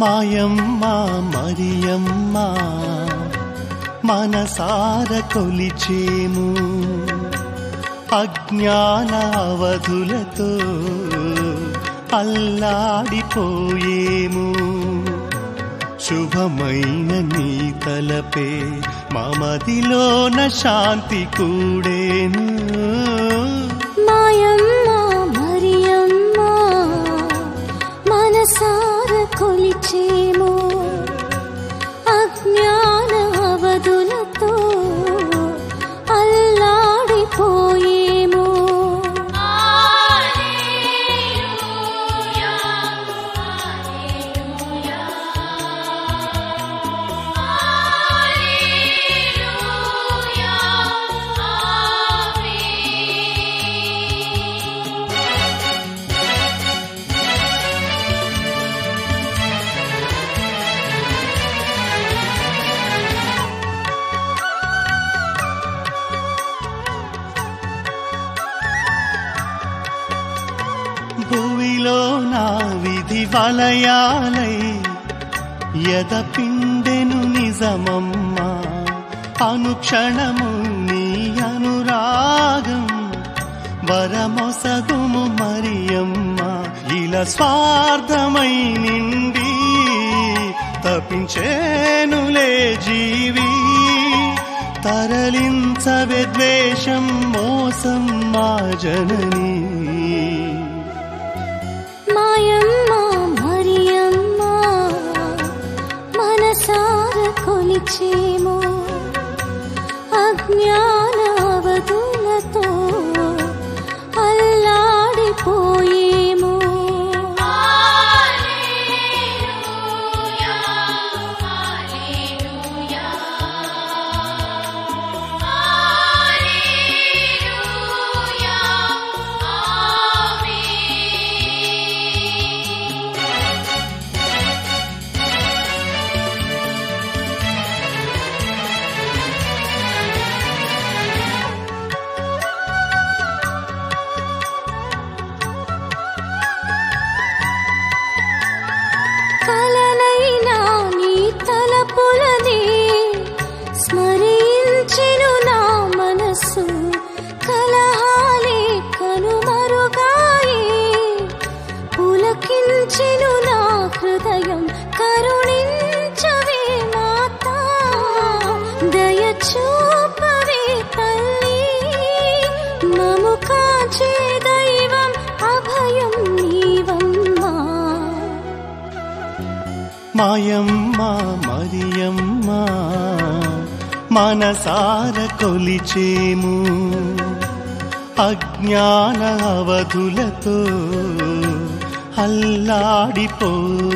మాయమ్మ మరియమ్మ మనసార కొలిచేము, అజ్ఞాన అవధులతో అల్లాడిపోయేము. శుభమైన నీ తలపే మమదిలోన శాంతి కూడేను. మాయమ్మ మరియమ్మ మనసార కొలిచేము, అజ్ఞాన అవధులతో అల్లాడిపోయేము. భూమిలో నా విధి వలయాలై ఎదపిండెను నిజమమ్మ, అనుక్షణము నీ అనురాగం వరమొసగుము మరియమ్మ. ఇలా స్వార్థమై నిండి తపించేనులే జీవి, తరలించవే ద్వేషం మోసం మా జననీ. మాయమ్మ మరియమ్మ మనసార కొలిచేము, అజ్ఞాన అవధులతో అల్లాడిపోయేము. కలనైనా నీ తలపులనే స్మరించెను నా మనస్సు, కలహాలే కనుమరుగాయే పులకించెను నా హృదయం. కరుణించవే మాతా, దయ చూపవే తల్లి, మము కాచే దైవం అభయం నీవమ్మా. మాయమ్మ మరియమ్మ మనసార కొలిచేము, అజ్ఞాన అవధులతో అల్లాడిపో